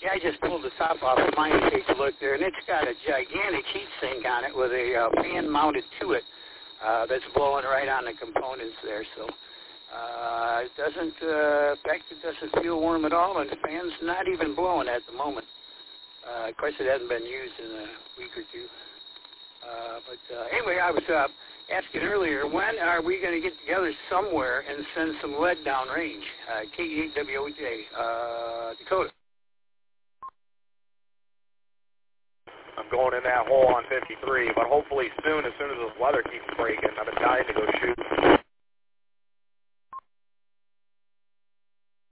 Yeah, I just pulled the top off of mine to take a look there, and it's got a gigantic heat sink on it with a fan mounted to it that's blowing right on the components there. So it doesn't, in fact, it doesn't feel warm at all, and the fan's not even blowing at the moment. Of course, it hasn't been used in a week or two. But anyway, I was asking earlier, when are we going to get together somewhere and send some lead downrange? K8WOJ, Dakota. I'm going in that hole on 53, but hopefully soon, as soon as this weather keeps breaking, I'm dying to go shoot.